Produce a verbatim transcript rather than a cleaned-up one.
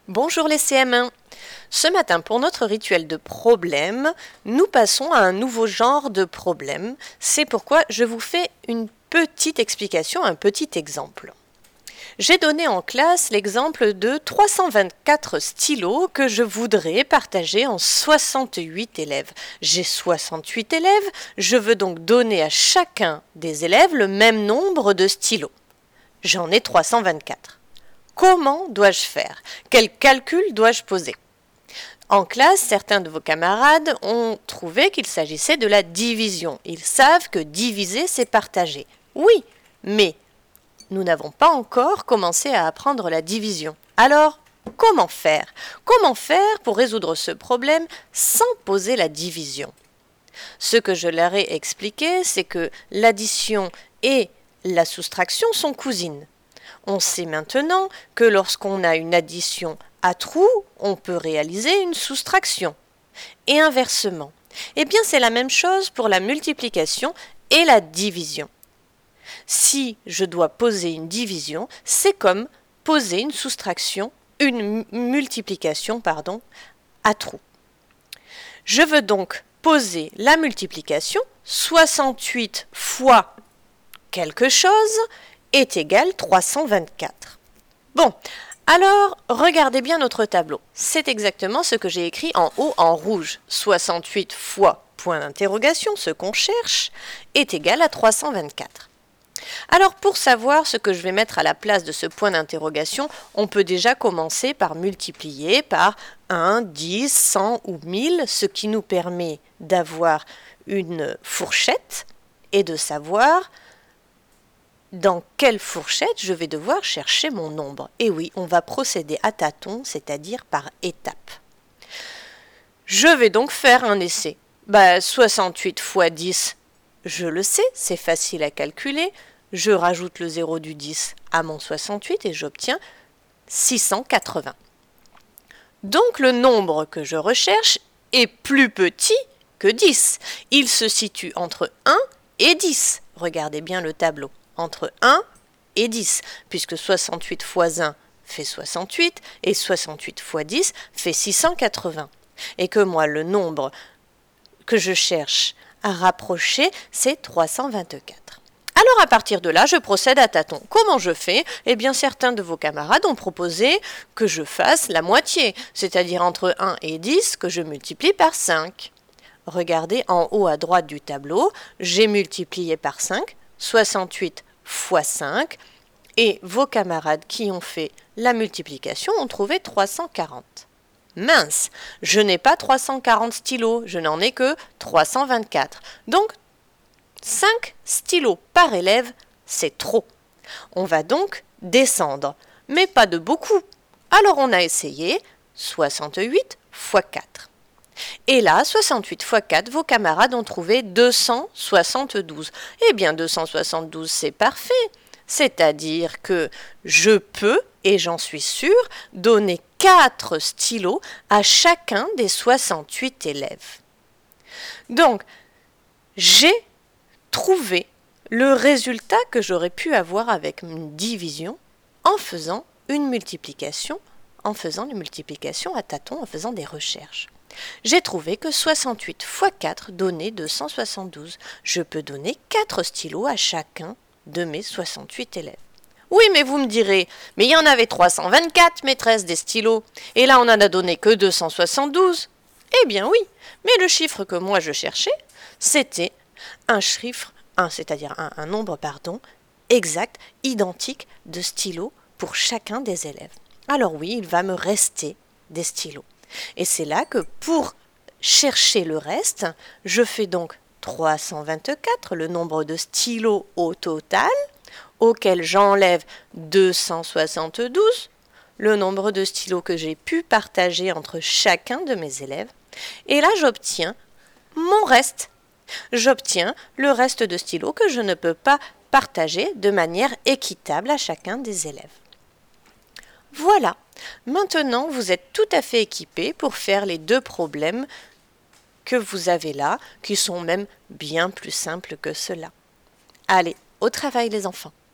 Bonjour les C M un. Ce matin, pour notre rituel de problème, nous passons à un nouveau genre de problème. C'est pourquoi je vous fais une petite explication, un petit exemple. J'ai donné en classe l'exemple de trois cent vingt-quatre stylos que je voudrais partager en soixante-huit élèves. J'ai soixante-huit élèves, je veux donc donner à chacun des élèves le même nombre de stylos. J'en ai trois cent vingt-quatre. Comment dois-je faire? Quel calcul dois-je poser? En classe, certains de vos camarades ont trouvé qu'il s'agissait de la division. Ils savent que diviser, c'est partager. Oui, mais nous n'avons pas encore commencé à apprendre la division. Alors, comment faire? Comment faire pour résoudre ce problème sans poser la division? Ce que je leur ai expliqué, c'est que l'addition et la soustraction sont cousines. On sait maintenant que lorsqu'on a une addition à trous, on peut réaliser une soustraction. Et inversement. Eh bien, c'est la même chose pour la multiplication et la division. Si je dois poser une division, c'est comme poser une soustraction, une multiplication, pardon, à trous. Je veux donc poser la multiplication, soixante-huit fois quelque chose est égal à trois cent vingt-quatre. Bon, alors regardez bien notre tableau. C'est exactement ce que j'ai écrit en haut en rouge. soixante-huit fois point d'interrogation, ce qu'on cherche, est égal à trois cent vingt-quatre. Alors pour savoir ce que je vais mettre à la place de ce point d'interrogation, on peut déjà commencer par multiplier par un, dix, cent ou mille, ce qui nous permet d'avoir une fourchette et de savoir dans quelle fourchette je vais devoir chercher mon nombre. Et oui, on va procéder à tâtons, c'est-à-dire par étapes. Je vais donc faire un essai. Bah, soixante-huit fois dix, je le sais, c'est facile à calculer. Je rajoute le zéro du dix à mon soixante-huit et j'obtiens six cent quatre-vingts. Donc le nombre que je recherche est plus petit que dix. Il se situe entre un et dix. Regardez bien le tableau. Entre un et dix, puisque soixante-huit fois un fait soixante-huit et soixante-huit fois dix fait six cent quatre-vingts. Et que moi, le nombre que je cherche à rapprocher, c'est trois cent vingt-quatre. Alors à partir de là, je procède à tâtons. Comment je fais? Eh bien, certains de vos camarades ont proposé que je fasse la moitié, c'est-à-dire entre un et dix, que je multiplie par cinq. Regardez en haut à droite du tableau, j'ai multiplié par cinq, soixante-huit fois cinq, et vos camarades qui ont fait la multiplication ont trouvé trois cent quarante. Mince, je n'ai pas trois cent quarante stylos, je n'en ai que trois cent vingt-quatre. Donc, cinq stylos par élève, c'est trop. On va donc descendre, mais pas de beaucoup. Alors on a essayé soixante-huit fois quatre. Et là, soixante-huit fois quatre, vos camarades ont trouvé deux cent soixante-douze. Eh bien, deux cent soixante-douze, c'est parfait. C'est-à-dire que je peux, et j'en suis sûre, donner quatre stylos à chacun des soixante-huit élèves. Donc, j'ai trouvé le résultat que j'aurais pu avoir avec une division en faisant une multiplication, en faisant une multiplication à tâtons, en faisant des recherches. J'ai trouvé que soixante-huit fois quatre donnait deux cent soixante-douze. Je peux donner quatre stylos à chacun de mes soixante-huit élèves. Oui, mais vous me direz, mais il y en avait trois cent vingt-quatre, maîtresse, des stylos, et là on n'en a donné que deux cent soixante-douze. Eh bien oui, mais le chiffre que moi je cherchais, c'était un chiffre, un, c'est-à-dire un, un nombre, pardon, exact, identique de stylos pour chacun des élèves. Alors oui, il va me rester des stylos. Et c'est là que pour chercher le reste, je fais donc trois cent vingt-quatre, le nombre de stylos au total, auquel j'enlève deux cent soixante-douze, le nombre de stylos que j'ai pu partager entre chacun de mes élèves. Et là, j'obtiens mon reste. J'obtiens le reste de stylos que je ne peux pas partager de manière équitable à chacun des élèves. Voilà, maintenant vous êtes tout à fait équipés pour faire les deux problèmes que vous avez là, qui sont même bien plus simples que cela. Allez, au travail les enfants!